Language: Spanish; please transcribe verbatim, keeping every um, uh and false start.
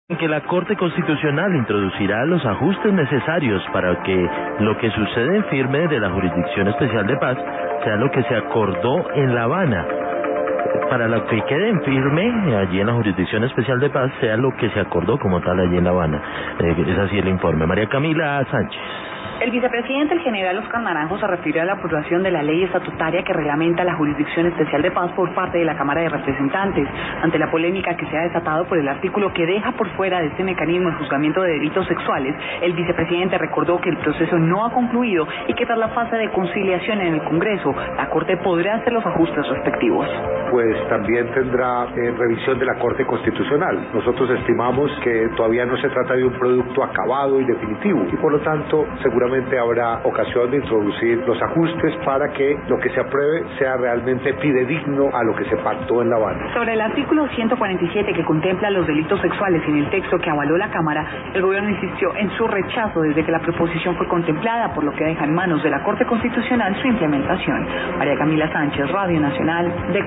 Que la Corte Constitucional introducirá los ajustes necesarios para que lo que sucede en firme de la Jurisdicción Especial de Paz sea lo que se acordó en La Habana. Para lo que quede en firme allí en la Jurisdicción Especial de Paz sea lo que se acordó como tal allí en La Habana. Eh, es así el informe. María Camila Sánchez. El vicepresidente, el general Oscar Naranjo, se refirió a la aprobación de la ley estatutaria que reglamenta la Jurisdicción Especial de Paz por parte de la Cámara de Representantes, ante la polémica que se ha desatado por el artículo que deja por fuera de este mecanismo el juzgamiento de delitos sexuales. El vicepresidente recordó que el proceso no ha concluido y que tras la fase de conciliación en el Congreso, la Corte podrá hacer los ajustes respectivos. Pues también tendrá eh, revisión de la Corte Constitucional. Nosotros estimamos que todavía no se trata de un producto acabado y definitivo y por lo tanto seguramente habrá ocasión de introducir los ajustes para que lo que se apruebe sea realmente fidedigno a lo que se pactó en La Habana. Sobre el artículo ciento cuarenta y siete que contempla los delitos sexuales en el texto que avaló la Cámara, el gobierno insistió en su rechazo desde que la proposición fue contemplada, por lo que deja en manos de la Corte Constitucional su implementación. María Camila Sánchez, Radio Nacional de